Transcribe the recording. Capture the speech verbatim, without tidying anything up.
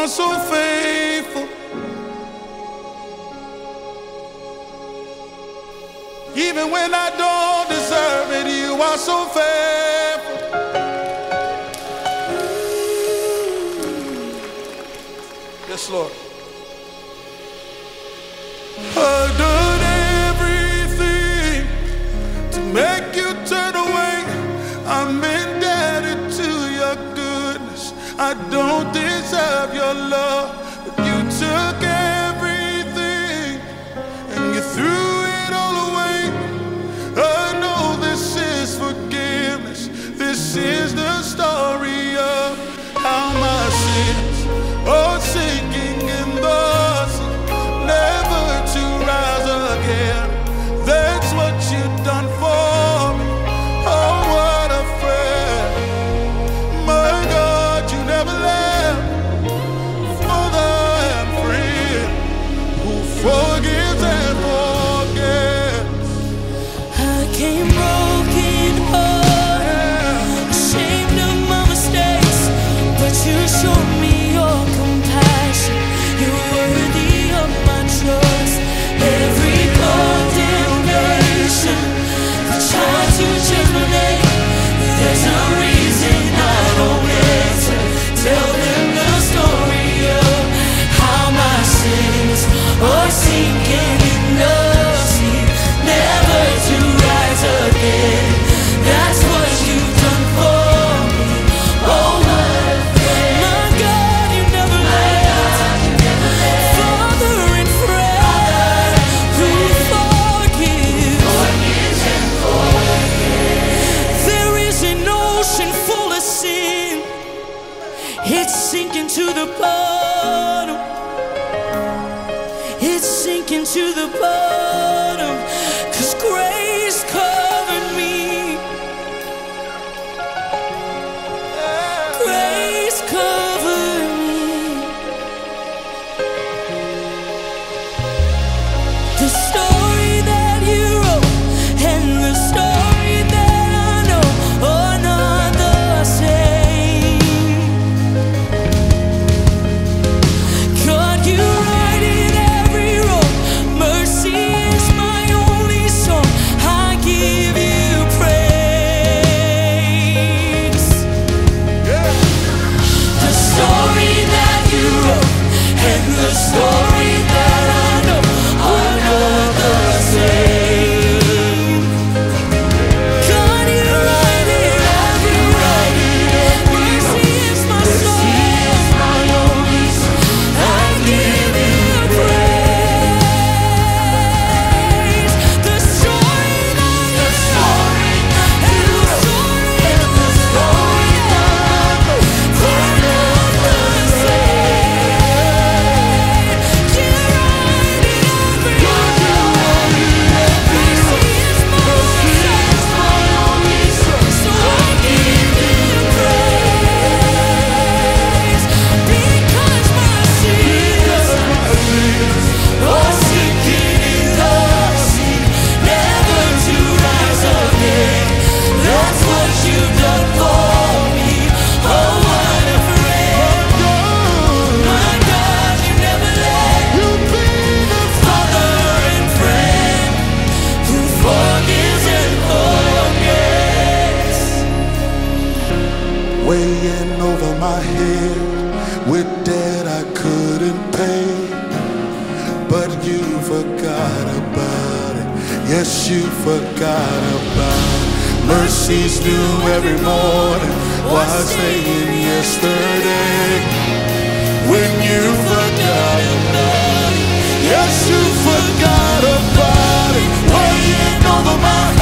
are so faithful. Even when I don't deserve it, you are so faithful. Yes, Lord. I've done everything to make you turn away. I'm indebted to your goodness. I don't deserve your love, but you took everything and you threw it all away. I know this is forgiveness. This is the story of how my sins are sinking in the sea, never to rise again. That's what you've done for me. Oh, what a friend. My God, you never left. Father and friend who forgives and forgets. I came broken heart, ashamed of my mistakes, but you showed me your compassion. You're worthy of my trust. Every condemnation that tried to germinate, there's a reason I don't answer. Tell them the story of how my sins are sinking in the sea, never to rise again. That's what you've done for me. Oh, what a friend. My God, you never left. Father and friend who forgives. There is an ocean full of sin. It's sinking to the bottom. It's sinking to the bottom. 'Cause grace covered me. Grace covered me. The story that you wrote and the story that I know are not the same. God, you write in every road. Mercy is my only song. I give you praise. The story that you wrote and the story that I know are not the same. God, you write in every road. Mercy is my song. I give you praise. The story that you wrote and the story that I know are not the same. You write in every road. Mercy is my song. So I give you praise because my sins are sinking in the sea, never to rise again. That's what you've done for me. Oh, what a friend. My God, you never left. Father and friend who forgives and forgets. Weighing over my head with debt I couldn't pay, but you forgot about it. Yes, you forgot about it. Mercies new every morning. Why saying yesterday when you forgot about it? Yes, you forgot about it. Weighing over my